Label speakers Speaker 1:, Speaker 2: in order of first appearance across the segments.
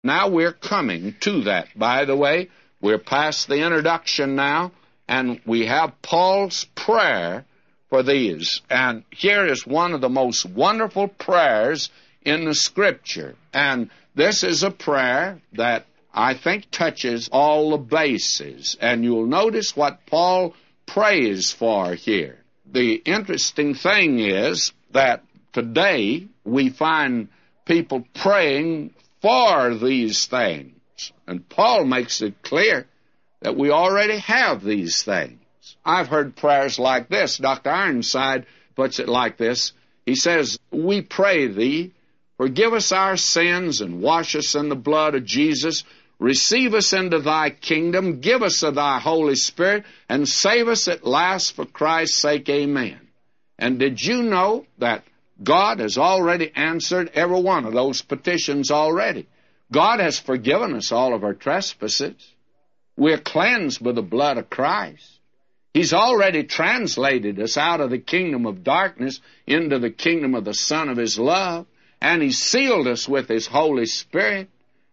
Speaker 1: Now we're coming to that. By the way, we're past the introduction now, and we have Paul's prayer for these. And here is one of the most wonderful prayers in the Scripture. And this is a prayer that I think touches all the bases. And you'll notice what Paul prays for here. The interesting thing is that today we find people praying for these things. And Paul makes it clear that we already have these things. I've heard prayers like this. Dr. Ironside puts it like this. He says, "We pray thee, forgive us our sins and wash us in the blood of Jesus. Receive us into thy kingdom, give us of thy Holy Spirit, and save us at last for Christ's sake. Amen." And did you know that God has already answered every one of those petitions already? God has forgiven us all of our trespasses. We're cleansed by the blood of Christ. He's already translated us out of the kingdom of darkness into the kingdom of the Son of His love, and He sealed us with His Holy Spirit.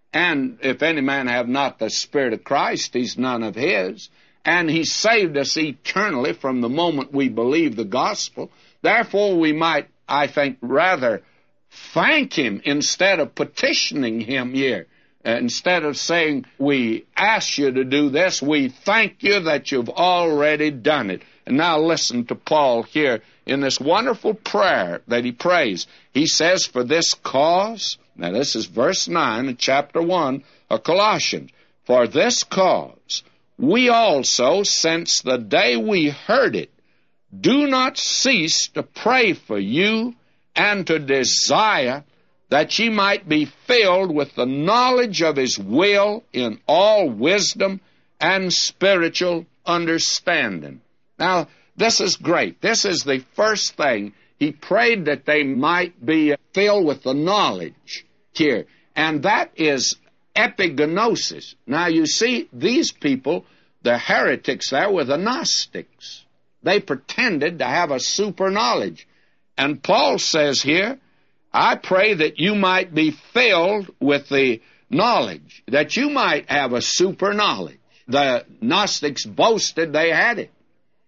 Speaker 1: And if any man have not the Spirit of Christ, he's none of His. And He saved us eternally from the moment we believe the gospel. Therefore, we might, I think, rather thank Him instead of petitioning Him here. Instead of saying, "We ask you to do this," we thank you that you've already done it. And now listen to Paul here in this wonderful prayer that he prays. He says, "For this cause," now this is verse 9 of chapter 1 of Colossians, "For this cause we also, since the day we heard it, do not cease to pray for you and to desire that ye might be filled with the knowledge of His will in all wisdom and spiritual understanding." Now, this is great. This is the first thing. He prayed that they might be filled with the knowledge here, and that is epignosis. Now, you see, these people, the heretics there, were the Gnostics. They pretended to have a super knowledge. And Paul says here, "I pray that you might be filled with the knowledge," that you might have a super knowledge. The Gnostics boasted they had it.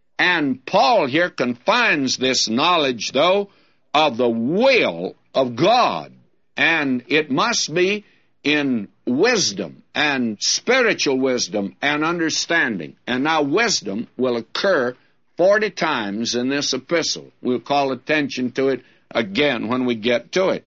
Speaker 1: And Paul here confines this knowledge, though, of the will of God. And it must be in wisdom and spiritual wisdom and understanding. And now wisdom will occur 40 times in this epistle. We'll call attention to it again when we get to it.